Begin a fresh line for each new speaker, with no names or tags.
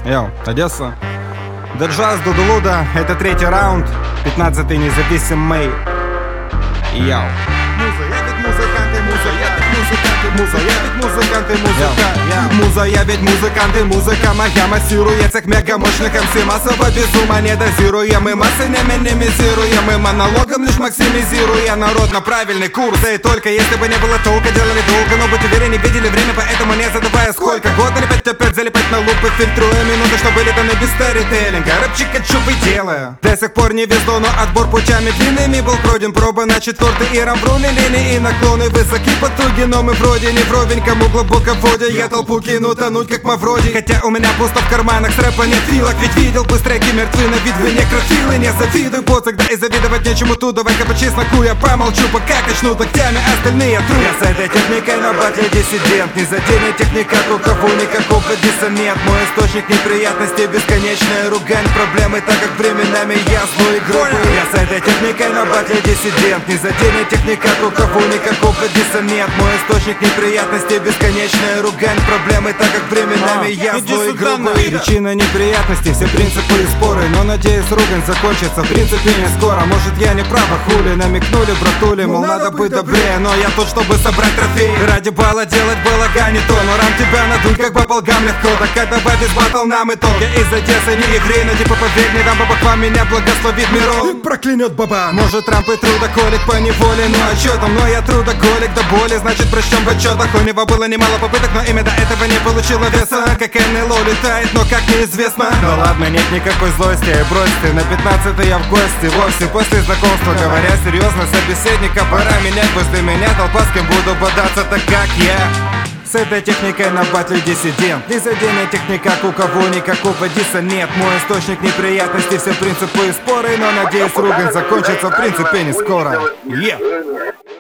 Йоу, Одесса. До джаз, до Дулуда. Это третий раунд. 15-й независимый. Йоу.
Муза, я ведь музыкант и музыка моя массирует всех мегамощных МС. Массово безума не дозируем, массы не минимизируем, и монологом лишь максимизируя народ на правильный курс. Да и только если бы не было толка, делали долго, но быть уверены, видели время, поэтому не задавая сколько. Год или 5 опять залипать на лупы, фильтруя минуты, что были даны без старителлинга. Рэпчика чупы делаю. До сих пор не везло, но отбор путями длинными был пройден. Проба на 4-й и рамбруны, линии и наклоны высоки потуги, но мы вроде не вровень, кому глубоко вводя. Я толпу кину тонуть как Мавроди, хотя у меня пусто в карманах, с рэпа нет филок. Ведь видел бы треки мертвы, на вид вы некрофилы. Не завидуй, поцик, да и завидовать нечему тут. Давай-ка по чесноку я помолчу, пока качну локтями остальные тру. Я с этой техникой на батле диссидент. Не заденет техника, у кого никакого диса нет. Мой источник неприятностей, бесконечная ругань. Проблемы, так как временами я злой группы. Я с этой техникой на батле диссидент. Не заденет техника, у кого никакого диса нет. Мой источник неприятностей, бесконечная ругань. Проблемы, так как временами я злой группы. Причина неприятностей, все принципы и споры. Но надеюсь, ругань закончится в принципе не скоро. Может я не прав, а хули намекнули, братули, мол надо быть добрее. Но я тут, чтобы собрать трофеи. Ради бала делать балага не то. Но рам тебя надуть, как баблгам легко. Так давай без батл нам итог. Я из Одессы, не еврей, но типа поверь, не дам баба к вам, меня благословит миром. Проклянет баба. Может Трамп и трудоколик по неволе. Ну а чё там, но я трудоколик до боли. Значит прочтем в отчетах. У него было немало попыток, но имя до этого не получило веса. Как НЛО летает, но как неизвестно. Ну ладно, нет никакой злости, брось ты. На 15-й я в гости вовсе после знакомства. Говоря серьезно, собеседника пора менять. После меня толпа, с кем буду бодаться, так как я. С этой техникой на батле диссидент. Не заденет техника, у кого никакого диса нет. Мой источник неприятностей, все принципы и споры. Но надеюсь, ругань закончится в принципе не скоро.